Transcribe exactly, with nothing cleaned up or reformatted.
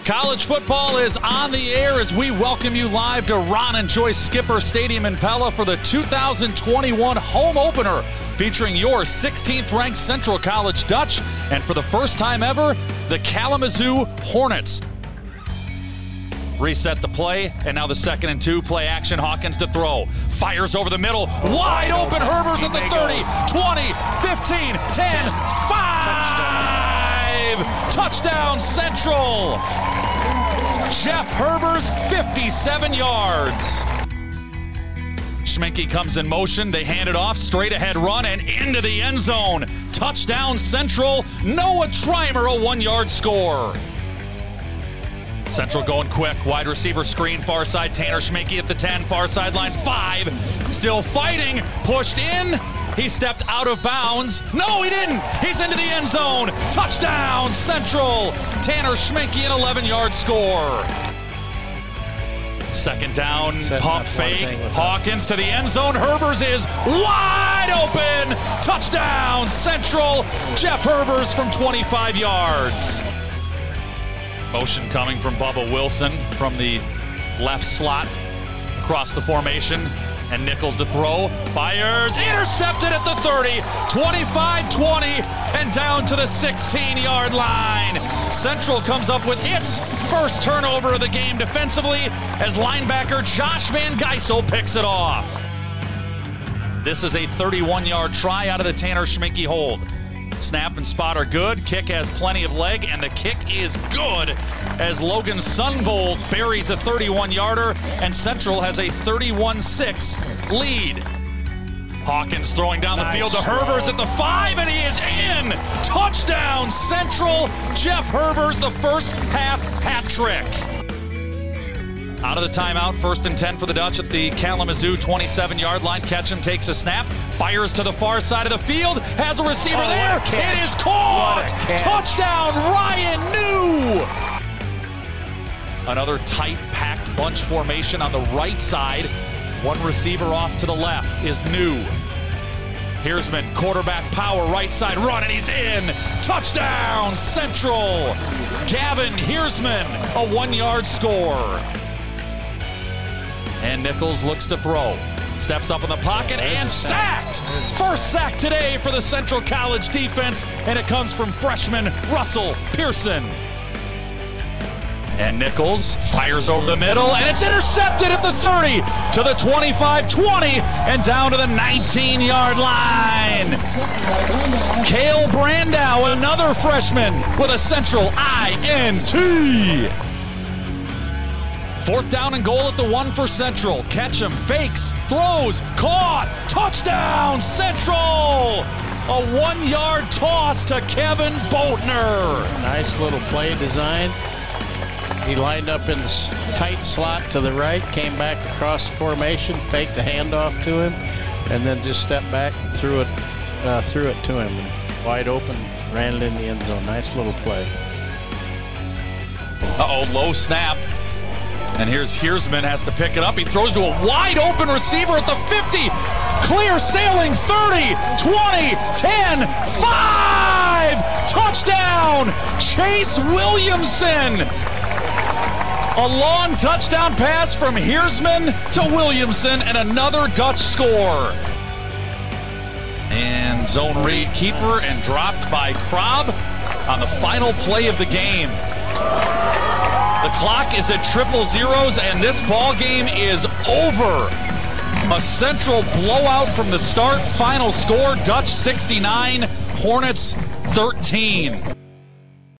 College football is on the air as we welcome you live to Ron and Joyce Skipper Stadium in Pella for the two thousand twenty-one home opener featuring your sixteenth ranked Central College Dutch and for the first time ever, the Kalamazoo Hornets. Reset the play, and now the second and two play action. Hawkins to throw. Fires over the middle. Wide open. Herbers at the thirty, twenty, fifteen, ten, five. Touchdown Central. Jeff Herbers, fifty-seven yards. Schminke comes in motion. They hand it off. Straight ahead run and into the end zone. Touchdown Central. Noah Trimer, a one-yard score. Central going quick, wide receiver screen, far side, Tanner Schminke at the ten, far sideline, five, still fighting, pushed in, he stepped out of bounds, no he didn't, he's into the end zone, touchdown Central, Tanner Schminke an eleven-yard score. Second down, Setting pump fake, Hawkins to the end zone, Herbers is wide open, touchdown Central, Jeff Herbers from twenty-five yards. Motion coming from Bubba Wilson from the left slot across the formation. And Nichols to throw. Fires. Intercepted at the thirty. twenty-five twenty. And down to the sixteen-yard line. Central comes up with its first turnover of the game defensively as linebacker Josh Van Geisel picks it off. This is a thirty-one-yard try out of the Tanner Schminke hold. Snap and spot are good. Kick has plenty of leg, and the kick is good as Logan Sunvold buries a thirty-one-yarder, and Central has a thirty-one six lead. Hawkins throwing down nice the field to Herbers at the five, and he is in! Touchdown Central! Jeff Herbers, the first half hat trick. Out of the timeout, first and ten for the Dutch at the Kalamazoo twenty-seven-yard line. Ketchum takes a snap, fires to the far side of the field, has a receiver oh, there. A it is caught! Touchdown, Ryan New! Another tight, packed bunch formation on the right side. One receiver off to the left is New. Heersman, quarterback power, right side run, and he's in! Touchdown, Central! Gavin Heersman, a one-yard score. And Nichols looks to throw. Steps up in the pocket and sacked! First sack today for the Central College defense, and it comes from freshman Russell Pearson. And Nichols fires over the middle, and it's intercepted at the thirty to the twenty-five twenty and down to the nineteen-yard line. Cale Brandow, another freshman with a Central I N T. Fourth down and goal at the one for Central. Ketchum fakes, throws, caught, touchdown Central! A one-yard toss to Kevin Boatner. Nice little play design. He lined up in the tight slot to the right, came back across the formation, faked a handoff to him, and then just stepped back and threw it, uh, threw it to him. And wide open, ran it in the end zone. Nice little play. Uh-oh, low snap. And here's Heersman, has to pick it up. He throws to a wide open receiver at the fifty. Clear sailing, thirty, twenty, ten, five. Touchdown, Chase Williamson. A long touchdown pass from Heersman to Williamson and another Dutch score. And zone read keeper and dropped by Krob on the final play of the game. The clock is at triple zeros, and this ball game is over. A Central blowout from the start. Final score, Dutch sixty-nine, Hornets thirteen.